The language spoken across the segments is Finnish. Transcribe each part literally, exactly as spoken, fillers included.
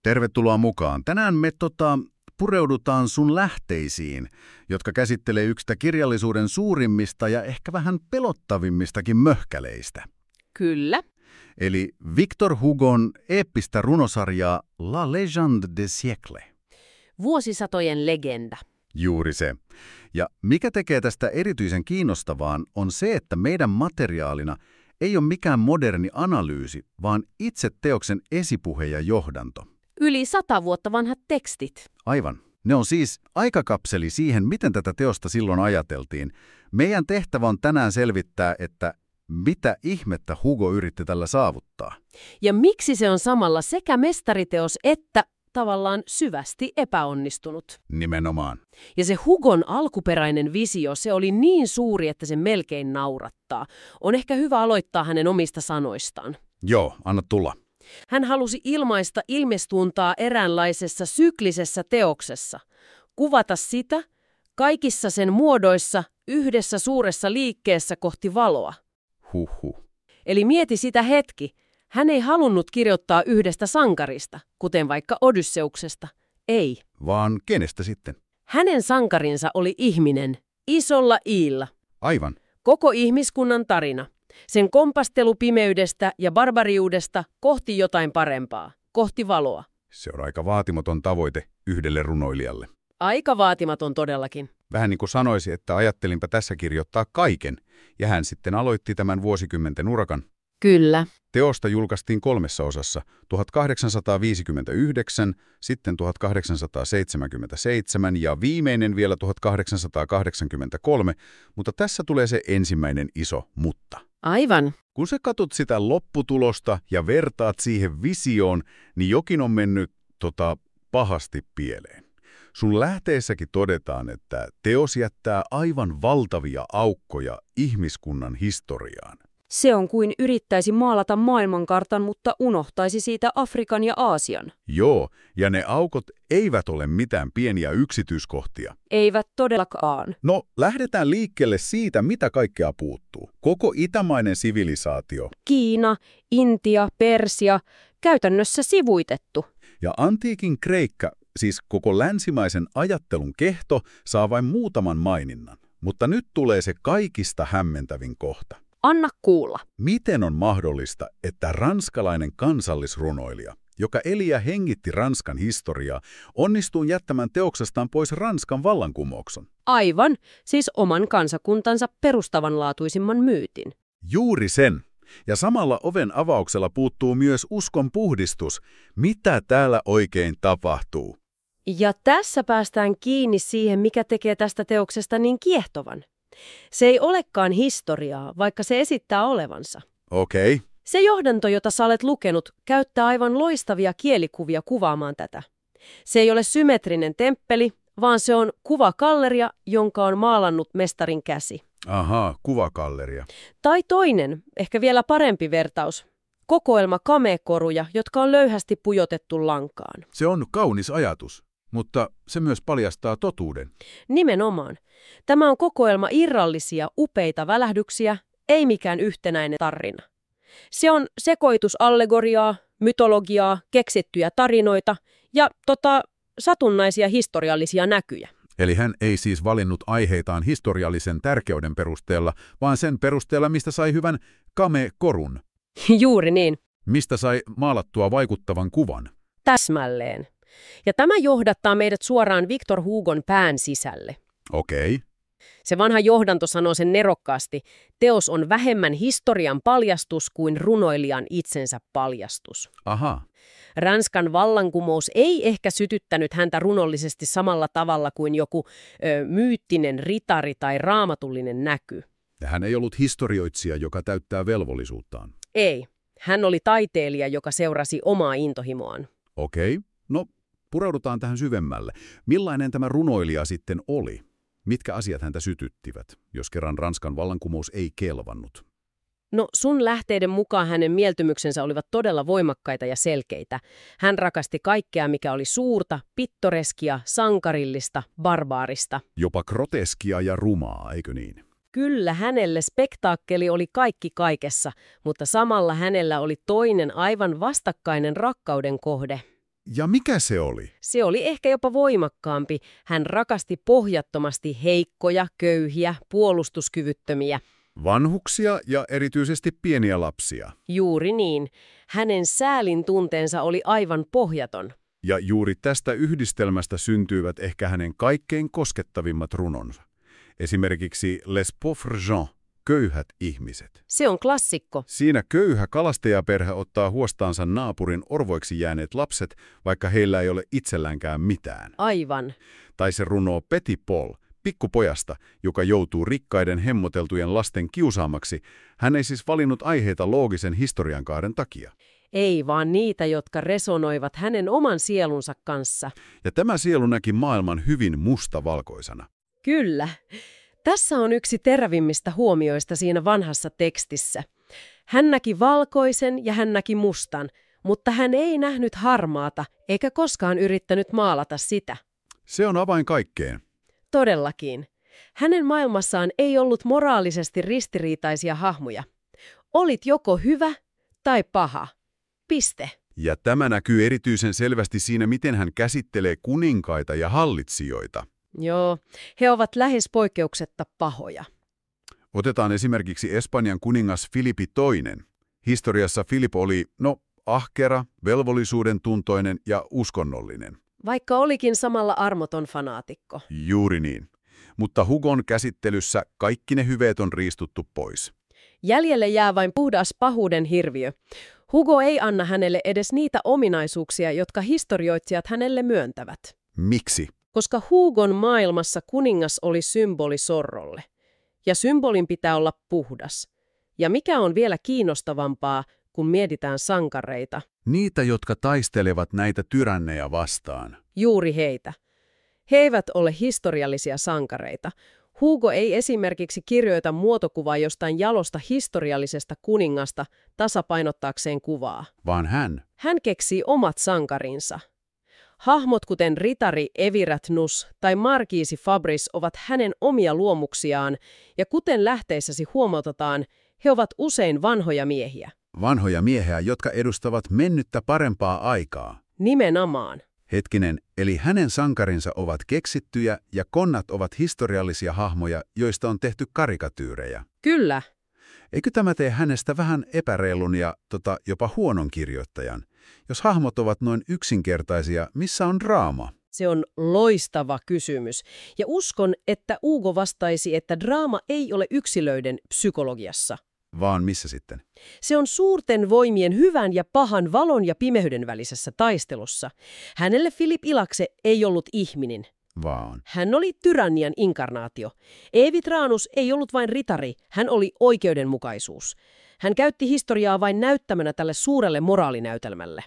Tervetuloa mukaan. Tänään me tota, pureudutaan sun lähteisiin, jotka käsittelee yhtä kirjallisuuden suurimmista ja ehkä vähän pelottavimmistakin möhkäleistä. Kyllä. Eli Victor Hugon eeppistä runosarjaa La Légende des siècles. Vuosisatojen legenda. Juuri se. Ja mikä tekee tästä erityisen kiinnostavaan on se, että meidän materiaalina ei ole mikään moderni analyysi, vaan itse teoksen esipuhe ja johdanto. Yli sata vuotta vanhat tekstit. Aivan. Ne on siis aikakapseli siihen, miten tätä teosta silloin ajateltiin. Meidän tehtävä on tänään selvittää, että mitä ihmettä Hugo yritti tällä saavuttaa. Ja miksi se on samalla sekä mestariteos että tavallaan syvästi epäonnistunut. Nimenomaan. Ja se Hugon alkuperäinen visio, se oli niin suuri, että se melkein naurattaa. On ehkä hyvä aloittaa hänen omista sanoistaan. Joo, anna tulla. Hän halusi ilmaista ilmestuntaa eräänlaisessa syklisessä teoksessa, kuvata sitä kaikissa sen muodoissa yhdessä suuressa liikkeessä kohti valoa. Huhhuh. Eli mieti sitä hetki. Hän ei halunnut kirjoittaa yhdestä sankarista, kuten vaikka Odysseuksesta. Ei. Vaan kenestä sitten? Hänen sankarinsa oli ihminen, isolla iillä. Aivan. Koko ihmiskunnan tarina. Sen kompastelu pimeydestä ja barbariudesta kohti jotain parempaa, kohti valoa. Se on aika vaatimaton tavoite yhdelle runoilijalle. Aika vaatimaton todellakin. Vähän niin kuin sanoisi, että ajattelinpä tässä kirjoittaa kaiken, ja hän sitten aloitti tämän vuosikymmenten urakan. Kyllä. Teosta julkaistiin kolmessa osassa, tuhatkahdeksansataaviisikymmentäyhdeksän, sitten tuhatkahdeksansataaseitsemänkymmentäseitsemän ja viimeinen vielä tuhatkahdeksansataakahdeksankymmentäkolme, mutta tässä tulee se ensimmäinen iso mutta. Aivan. Kun sä katsot sitä lopputulosta ja vertaat siihen visioon, niin jokin on mennyt tota, pahasti pieleen. Sun lähteessäkin todetaan, että teos jättää aivan valtavia aukkoja ihmiskunnan historiaan. Se on kuin yrittäisi maalata maailmankartan, mutta unohtaisi siitä Afrikan ja Aasian. Joo, ja ne aukot eivät ole mitään pieniä yksityiskohtia. Eivät todellakaan. No, lähdetään liikkeelle siitä, mitä kaikkea puuttuu. Koko itämainen sivilisaatio. Kiina, Intia, Persia, käytännössä sivuitettu. Ja antiikin Kreikka, siis koko länsimaisen ajattelun kehto, saa vain muutaman maininnan. Mutta nyt tulee se kaikista hämmentävin kohta. Anna kuulla. Miten on mahdollista, että ranskalainen kansallisrunoilija, joka eli ja hengitti Ranskan historiaa, onnistuu jättämään teoksestaan pois Ranskan vallankumouksen? Aivan, siis oman kansakuntansa perustavanlaatuisimman myytin. Juuri sen. Ja samalla oven avauksella puuttuu myös uskon puhdistus. Mitä täällä oikein tapahtuu? Ja tässä päästään kiinni siihen, mikä tekee tästä teoksesta niin kiehtovan. Se ei olekaan historiaa, vaikka se esittää olevansa. Okei. Okay. Se johdanto, jota sä olet lukenut, käyttää aivan loistavia kielikuvia kuvaamaan tätä. Se ei ole symmetrinen temppeli, vaan se on kuvakalleria, jonka on maalannut mestarin käsi. Ahaa, kuvakalleria. Tai toinen, ehkä vielä parempi vertaus. Kokoelma kamekoruja, jotka on löyhästi pujotettu lankaan. Se on kaunis ajatus, mutta se myös paljastaa totuuden. Nimenomaan. Tämä on kokoelma irrallisia, upeita välähdyksiä, ei mikään yhtenäinen tarina. Se on sekoitus allegoriaa, mytologiaa, keksittyjä tarinoita ja tota, satunnaisia historiallisia näkyjä. Eli hän ei siis valinnut aiheitaan historiallisen tärkeyden perusteella, vaan sen perusteella, mistä sai hyvän kame-korun. Juuri niin. Mistä sai maalattua vaikuttavan kuvan. Täsmälleen. Ja tämä johdattaa meidät suoraan Victor Hugon pään sisälle. Okei. Okay. Se vanha johdanto sanoo sen nerokkaasti. Teos on vähemmän historian paljastus kuin runoilijan itsensä paljastus. Aha. Ranskan vallankumous ei ehkä sytyttänyt häntä runollisesti samalla tavalla kuin joku ö, myyttinen ritari tai raamatullinen näky. Ja hän ei ollut historioitsija, joka täyttää velvollisuuttaan. Ei. Hän oli taiteilija, joka seurasi omaa intohimoaan. Okei. No, pureudutaan tähän syvemmälle. Millainen tämä runoilija sitten oli? Mitkä asiat häntä sytyttivät, jos kerran Ranskan vallankumous ei kelvannut? No sun lähteiden mukaan hänen mieltymyksensä olivat todella voimakkaita ja selkeitä. Hän rakasti kaikkea, mikä oli suurta, pittoreskia, sankarillista, barbaarista. Jopa groteskia ja rumaa, eikö niin? Kyllä, hänelle spektaakkeli oli kaikki kaikessa, mutta samalla hänellä oli toinen aivan vastakkainen rakkauden kohde. Ja mikä se oli? Se oli ehkä jopa voimakkaampi. Hän rakasti pohjattomasti heikkoja, köyhiä, puolustuskyvyttömiä. Vanhuksia ja erityisesti pieniä lapsia. Juuri niin. Hänen säälin tunteensa oli aivan pohjaton. Ja juuri tästä yhdistelmästä syntyivät ehkä hänen kaikkein koskettavimmat runonsa. Esimerkiksi Les Pauvres gens, köyhät ihmiset. Se on klassikko. Siinä köyhä kalastajaperhe ottaa huostaansa naapurin orvoiksi jääneet lapset, vaikka heillä ei ole itselläänkään mitään. Aivan. Tai se runoo Petit Paul, pikkupojasta, joka joutuu rikkaiden hemmoteltujen lasten kiusaamaksi. Hän ei siis valinnut aiheita loogisen historiankaaren takia. Ei vaan niitä, jotka resonoivat hänen oman sielunsa kanssa. Ja tämä sielu näki maailman hyvin mustavalkoisena. Kyllä. Tässä on yksi terävimmistä huomioista siinä vanhassa tekstissä. Hän näki valkoisen ja hän näki mustan, mutta hän ei nähnyt harmaata eikä koskaan yrittänyt maalata sitä. Se on avain kaikkeen. Todellakin. Hänen maailmassaan ei ollut moraalisesti ristiriitaisia hahmoja. Olit joko hyvä tai paha. Piste. Ja tämä näkyy erityisen selvästi siinä, miten hän käsittelee kuninkaita ja hallitsijoita. Joo, he ovat lähes poikkeuksetta pahoja. Otetaan esimerkiksi Espanjan kuningas Filipi toinen. Historiassa Filip oli, no, ahkera, velvollisuuden tuntoinen ja uskonnollinen. Vaikka olikin samalla armoton fanaatikko. Juuri niin. Mutta Hugon käsittelyssä kaikki ne hyveet on riistuttu pois. Jäljelle jää vain puhdas pahuuden hirviö. Hugo ei anna hänelle edes niitä ominaisuuksia, jotka historioitsijat hänelle myöntävät. Miksi? Koska Hugon maailmassa kuningas oli symboli sorrolle. Ja symbolin pitää olla puhdas. Ja mikä on vielä kiinnostavampaa, kun mietitään sankareita? Niitä, jotka taistelevat näitä tyränneja vastaan. Juuri heitä. He eivät ole historiallisia sankareita. Hugo ei esimerkiksi kirjoita muotokuvaa jostain jalosta historiallisesta kuningasta tasapainottaakseen kuvaa. Vaan hän. Hän keksii omat sankarinsa. Hahmot kuten ritari Eviratnus tai markiisi Fabris ovat hänen omia luomuksiaan, ja kuten lähteissäsi huomautetaan, he ovat usein vanhoja miehiä. Vanhoja miehiä, jotka edustavat mennyttä parempaa aikaa. Nimenomaan. Hetkinen, eli hänen sankarinsa ovat keksittyjä ja konnat ovat historiallisia hahmoja, joista on tehty karikatyyrejä. Kyllä. Eikö tämä tee hänestä vähän epäreilun ja tota, jopa huonon kirjoittajan? Jos hahmot ovat noin yksinkertaisia, missä on draama? Se on loistava kysymys. Ja uskon, että Hugo vastaisi, että draama ei ole yksilöiden psykologiassa. Vaan missä sitten? Se on suurten voimien hyvän ja pahan, valon ja pimeyden välisessä taistelussa. Hänelle Philip Ilakse ei ollut ihminen. Vaan. Hän oli tyrannian inkarnaatio. Evitranus ei ollut vain ritari, hän oli oikeudenmukaisuus. Hän käytti historiaa vain näyttämänä tälle suurelle moraalinäytelmälle.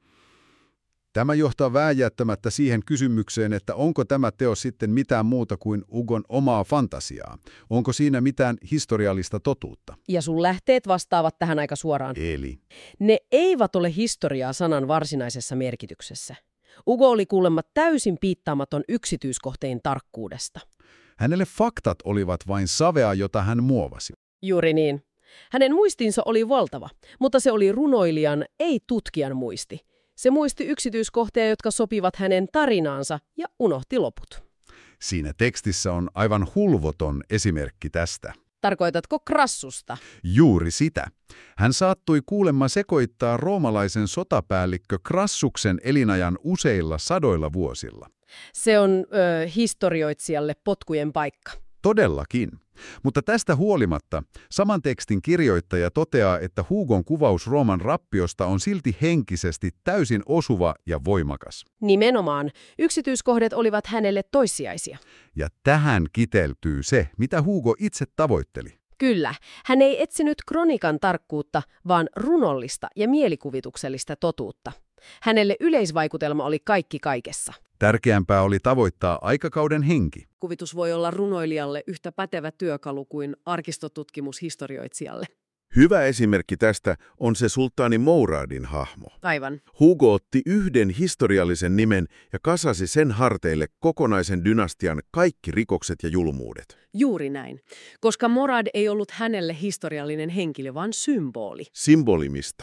Tämä johtaa vääjäämättä siihen kysymykseen, että onko tämä teos sitten mitään muuta kuin Hugon omaa fantasiaa? Onko siinä mitään historiallista totuutta? Ja sun lähteet vastaavat tähän aika suoraan. Eli? Ne eivät ole historiaa sanan varsinaisessa merkityksessä. Hugo oli kuulemma täysin piittaamaton yksityiskohteen tarkkuudesta. Hänelle faktat olivat vain savea, jota hän muovasi. Juuri niin. Hänen muistinsa oli valtava, mutta se oli runoilijan, ei tutkijan muisti. Se muisti yksityiskohtia, jotka sopivat hänen tarinaansa ja unohti loput. Siinä tekstissä on aivan hulvoton esimerkki tästä. Tarkoitatko Crassusta? Juuri sitä. Hän saattoi kuulemma sekoittaa roomalaisen sotapäällikkö Crassuksen elinajan useilla sadoilla vuosilla. Se on ö, historioitsijalle potkujen paikka. Todellakin. Mutta tästä huolimatta saman tekstin kirjoittaja toteaa, että Hugon kuvaus Rooman rappiosta on silti henkisesti täysin osuva ja voimakas. Nimenomaan. Yksityiskohdat olivat hänelle toissijaisia. Ja tähän kiteltyy se, mitä Hugo itse tavoitteli. Kyllä. Hän ei etsinyt kronikan tarkkuutta, vaan runollista ja mielikuvituksellista totuutta. Hänelle yleisvaikutelma oli kaikki kaikessa. Tärkeämpää oli tavoittaa aikakauden henki. Kuvitus voi olla runoilijalle yhtä pätevä työkalu kuin arkistotutkimushistorioitsijalle. Hyvä esimerkki tästä on se sulttaani Mouradin hahmo. Aivan. Hugo otti yhden historiallisen nimen ja kasasi sen harteille kokonaisen dynastian kaikki rikokset ja julmuudet. Juuri näin, koska Mourad ei ollut hänelle historiallinen henkilö, vaan symboli. Symbolimista.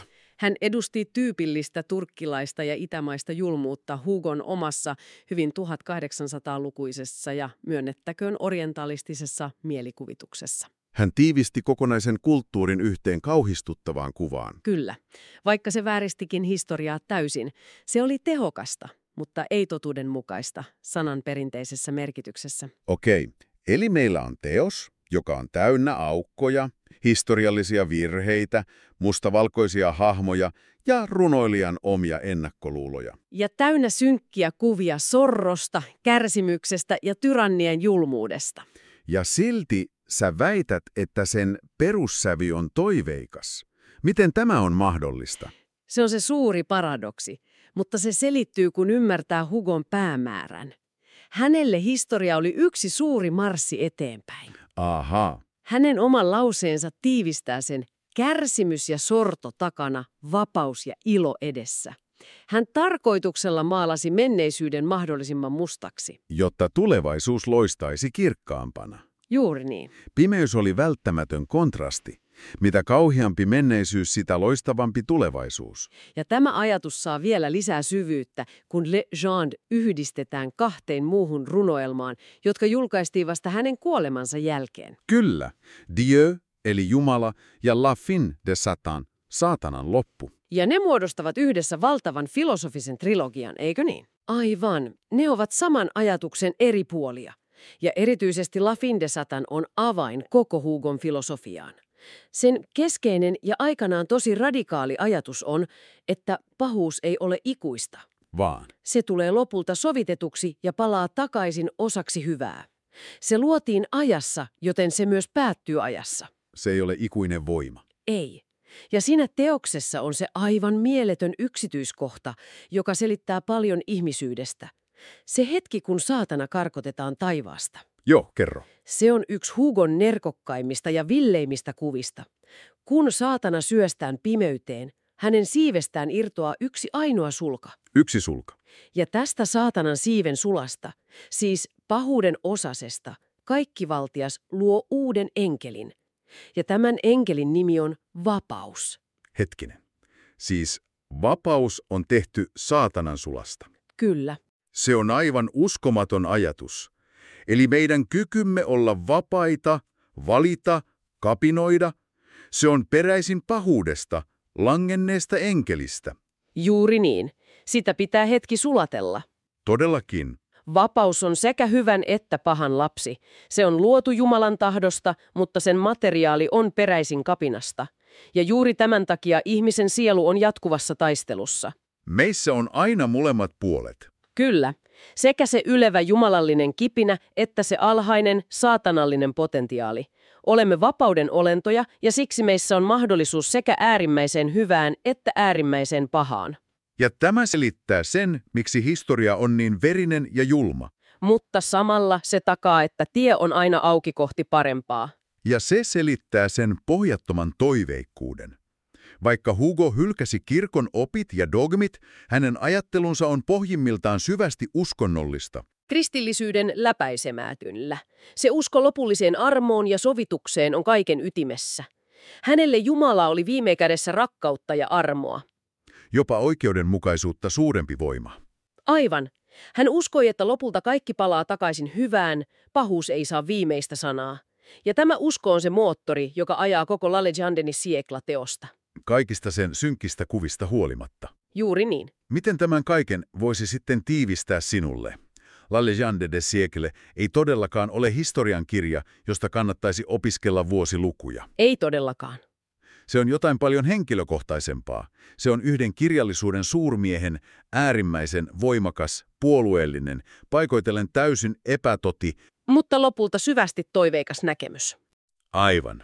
Hän edusti tyypillistä turkkilaista ja itämaista julmuutta Hugon omassa hyvin tuhatkahdeksansataalukuisessa ja myönnettäköön orientalistisessa mielikuvituksessa. Hän tiivisti kokonaisen kulttuurin yhteen kauhistuttavaan kuvaan. Kyllä. Vaikka se vääristikin historiaa täysin, se oli tehokasta, mutta ei totuudenmukaista sanan perinteisessä merkityksessä. Okei, eli meillä on teos, joka on täynnä aukkoja, historiallisia virheitä, mustavalkoisia hahmoja ja runoilijan omia ennakkoluuloja. Ja täynnä synkkiä kuvia sorrosta, kärsimyksestä ja tyrannien julmuudesta. Ja silti sä väität, että sen perussävy on toiveikas. Miten tämä on mahdollista? Se on se suuri paradoksi, mutta se selittyy, kun ymmärtää Hugon päämäärän. Hänelle historia oli yksi suuri marssi eteenpäin. Ahaa. Hänen oman lauseensa tiivistää sen kärsimys ja sorto takana, vapaus ja ilo edessä. Hän tarkoituksella maalasi menneisyyden mahdollisimman mustaksi. Jotta tulevaisuus loistaisi kirkkaampana. Juuri niin. Pimeys oli välttämätön kontrasti. Mitä kauheampi menneisyys, sitä loistavampi tulevaisuus. Ja tämä ajatus saa vielä lisää syvyyttä, kun Legende yhdistetään kahteen muuhun runoelmaan, jotka julkaistiin vasta hänen kuolemansa jälkeen. Kyllä. Dieu, eli Jumala, ja La fin de Satan, saatanan loppu. Ja ne muodostavat yhdessä valtavan filosofisen trilogian, eikö niin? Aivan. Ne ovat saman ajatuksen eri puolia. Ja erityisesti La fin de Satan on avain koko Hugon filosofiaan. Sen keskeinen ja aikanaan tosi radikaali ajatus on, että pahuus ei ole ikuista. Vaan. Se tulee lopulta sovitetuksi ja palaa takaisin osaksi hyvää. Se luotiin ajassa, joten se myös päättyy ajassa. Se ei ole ikuinen voima. Ei. Ja siinä teoksessa on se aivan mieletön yksityiskohta, joka selittää paljon ihmisyydestä. Se hetki, kun saatana karkotetaan taivaasta. Joo, kerro. Se on yksi Hugon nerkokkaimmista ja villeimmistä kuvista. Kun saatana syöstään pimeyteen, hänen siivestään irtoaa yksi ainoa sulka. Yksi sulka. Ja tästä saatanan siiven sulasta, siis pahuuden osasesta, kaikkivaltias luo uuden enkelin. Ja tämän enkelin nimi on vapaus. Hetkinen. Siis vapaus on tehty saatanan sulasta. Kyllä. Se on aivan uskomaton ajatus. Eli meidän kykymme olla vapaita, valita, kapinoida, se on peräisin pahuudesta, langenneesta enkelistä. Juuri niin. Sitä pitää hetki sulatella. Todellakin. Vapaus on sekä hyvän että pahan lapsi. Se on luotu Jumalan tahdosta, mutta sen materiaali on peräisin kapinasta. Ja juuri tämän takia ihmisen sielu on jatkuvassa taistelussa. Meissä on aina molemmat puolet. Kyllä. Sekä se ylevä jumalallinen kipinä, että se alhainen, saatanallinen potentiaali. Olemme vapauden olentoja ja siksi meissä on mahdollisuus sekä äärimmäiseen hyvään että äärimmäiseen pahaan. Ja tämä selittää sen, miksi historia on niin verinen ja julma. Mutta samalla se takaa, että tie on aina auki kohti parempaa. Ja se selittää sen pohjattoman toiveikkuuden. Vaikka Hugo hylkäsi kirkon opit ja dogmit, hänen ajattelunsa on pohjimmiltaan syvästi uskonnollista. Kristillisyyden läpäisemätynllä. Se usko lopulliseen armoon ja sovitukseen on kaiken ytimessä. Hänelle Jumala oli viime kädessä rakkautta ja armoa. Jopa oikeudenmukaisuutta suurempi voima. Aivan. Hän uskoi, että lopulta kaikki palaa takaisin hyvään, pahuus ei saa viimeistä sanaa. Ja tämä usko on se moottori, joka ajaa koko La Legende siècle-teosta. Kaikista sen synkistä kuvista huolimatta. Juuri niin. Miten tämän kaiken voisi sitten tiivistää sinulle? La Legende des siècles ei todellakaan ole historian kirja, josta kannattaisi opiskella vuosilukuja. Ei todellakaan. Se on jotain paljon henkilökohtaisempaa. Se on yhden kirjallisuuden suurmiehen, äärimmäisen voimakas, puolueellinen, paikoitellen täysin epätoti, mutta lopulta syvästi toiveikas näkemys. Aivan.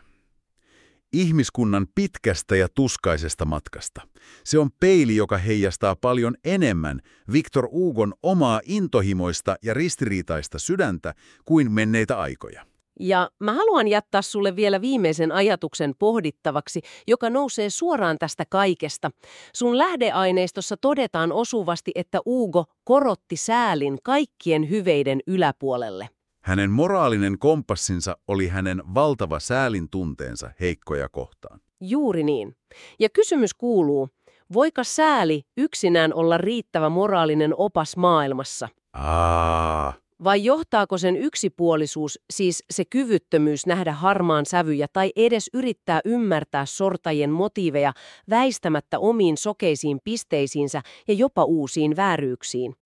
Ihmiskunnan pitkästä ja tuskaisesta matkasta. Se on peili, joka heijastaa paljon enemmän Victor Hugon omaa intohimoista ja ristiriitaista sydäntä kuin menneitä aikoja. Ja mä haluan jättää sulle vielä viimeisen ajatuksen pohdittavaksi, joka nousee suoraan tästä kaikesta. Sun lähdeaineistossa todetaan osuvasti, että Hugo korotti säälin kaikkien hyveiden yläpuolelle. Hänen moraalinen kompassinsa oli hänen valtava säälin tunteensa heikkoja kohtaan. Juuri niin. Ja kysymys kuuluu, Voiko sääli yksinään olla riittävä moraalinen opas maailmassa? Aa, Vai johtaako sen yksipuolisuus, siis se kyvyttömyys nähdä harmaan sävyjä tai edes yrittää ymmärtää sortajien motiiveja väistämättä omiin sokeisiin pisteisiinsä ja jopa uusiin vääryyksiin?